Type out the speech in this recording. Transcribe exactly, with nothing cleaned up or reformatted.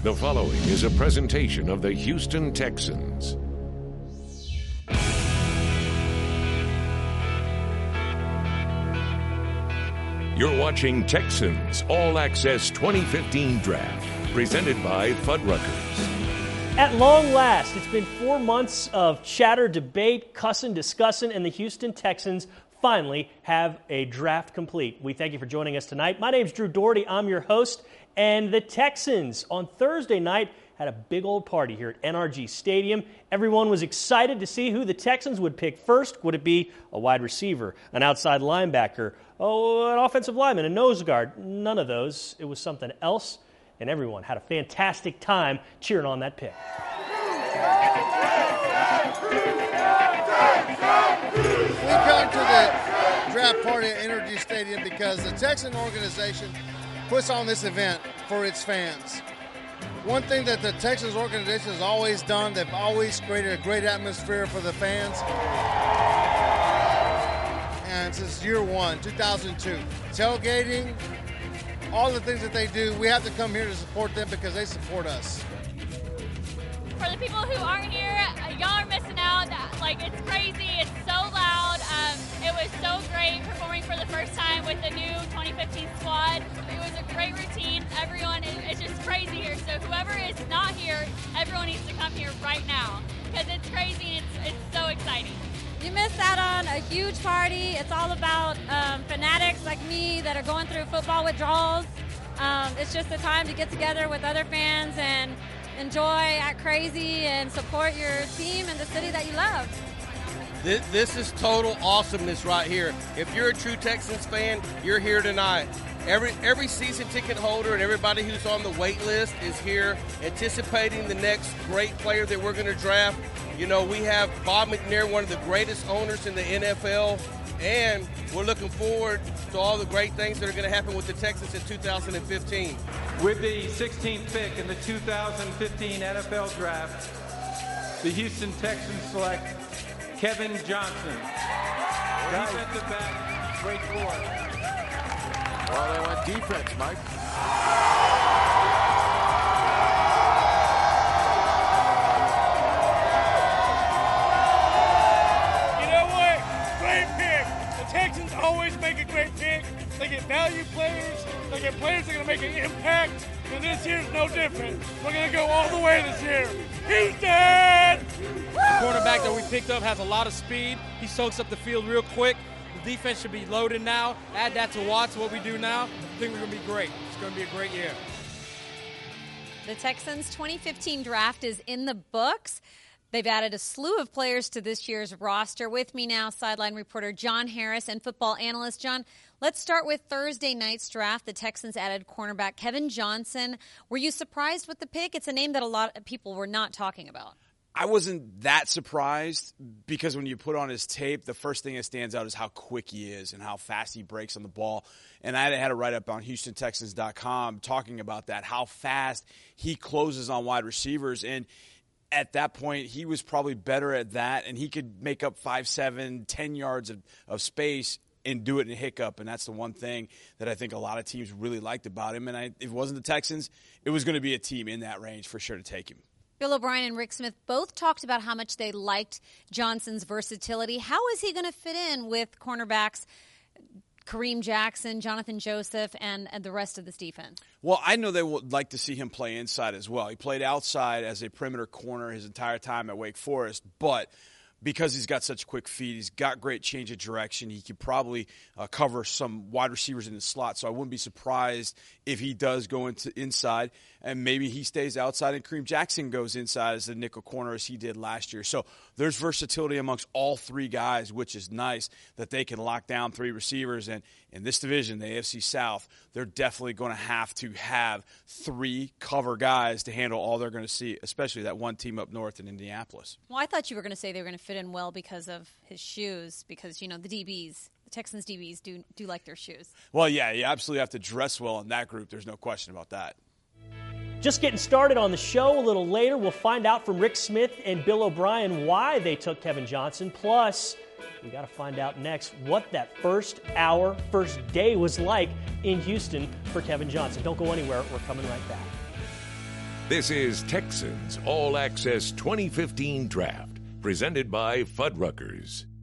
The following is a presentation of the Houston Texans. You're watching Texans All Access twenty fifteen Draft, presented by Fuddruckers. At long last, it's been four months of chatter, debate, cussing, discussing, and the Houston Texans finally have a draft complete. We thank you for joining us tonight. My name's Drew Doherty. I'm your host. And the Texans on Thursday night had a big old party here at N R G Stadium. Everyone was excited to see who the Texans would pick first. Would it be a wide receiver, an outside linebacker, oh, an offensive lineman, a nose guard? None of those. It was something else, and everyone had a fantastic time cheering on that pick. We come to the draft party at N R G Stadium because the Texan organization puts on this event for its fans. One thing that the Texans organization has always done, they've always created a great atmosphere for the fans. And since year one, two thousand two, tailgating, all the things that they do, we have to come here to support them because they support us. For the people who aren't here, y'all are missing out. Like, it's crazy. It's so loud. Um, it was so great performing for the first time with the new twenty fifteen squad. It was a great routine. Everyone, it's just crazy here. So whoever is not here, everyone needs to come here right now because it's crazy and it's, it's so exciting. You missed out on a huge party. It's all about um, fanatics like me that are going through football withdrawals. Um, it's just a time to get together with other fans and enjoy, act crazy, and support your team and the city that you love. This, this is total awesomeness right here. If you're a true Texans fan, you're here tonight. Every every season ticket holder and everybody who's on the wait list is here anticipating the next great player that we're going to draft. You know, we have Bob McNair, one of the greatest owners in the N F L, and we're looking forward to all the great things that are going to happen with the Texans in two thousand fifteen. With the sixteenth pick in the two thousand fifteen N F L Draft, the Houston Texans select Kevin Johnson, defensive back, Wake Forest. Well, they went defense, Mike. You know what? Great pick. The Texans always make a great pick. They get value players. They get players that are going to make an impact. And this year's no different. We're going to go all the way this year. Houston! The quarterback that we picked up has a lot of speed. He soaks up the field real quick. The defense should be loaded now. Add that to Watts, what we do now. I think we're going to be great. It's going to be a great year. The Texans twenty fifteen draft is in the books. They've added a slew of players to this year's roster. With me now, sideline reporter John Harris and football analyst John. Let's start with Thursday night's draft. The Texans added cornerback Kevin Johnson. Were you surprised with the pick? It's a name that a lot of people were not talking about. I wasn't that surprised because when you put on his tape, the first thing that stands out is how quick he is and how fast he breaks on the ball. And I had a write-up on Houston Texans dot com talking about that, how fast he closes on wide receivers. And at that point, he was probably better at that, and he could make up five, seven, ten yards of, of space and do it in a hiccup. And that's the one thing that I think a lot of teams really liked about him. And I, if it wasn't the Texans, it was going to be a team in that range for sure to take him. Bill O'Brien and Rick Smith both talked about how much they liked Johnson's versatility. How is he going to fit in with cornerbacks Kareem Jackson, Jonathan Joseph, and, and the rest of this defense? Well, I know they would like to see him play inside as well. He played outside as a perimeter corner his entire time at Wake Forest, but because he's got such quick feet, he's got great change of direction. He could probably uh, cover some wide receivers in the slot, so I wouldn't be surprised if he does go into inside, and maybe he stays outside and Kareem Jackson goes inside as the nickel corner as he did last year. So there's versatility amongst all three guys, which is nice that they can lock down three receivers. And in this division, the A F C South, they're definitely going to have to have three cover guys to handle all they're going to see, especially that one team up north in Indianapolis. Well, I thought you were going to say they were going to fit in well because of his shoes, because, you know, the D Bs, the Texans D Bs do do like their shoes. Well, yeah, you absolutely have to dress well in that group. There's no question about that. Just getting started on the show. A little later, we'll find out from Rick Smith and Bill O'Brien why they took Kevin Johnson. Plus, we got to find out next what that first hour, first day was like in Houston for Kevin Johnson. Don't go anywhere. We're coming right back. This is Texans All Access twenty fifteen Draft, presented by Fuddruckers.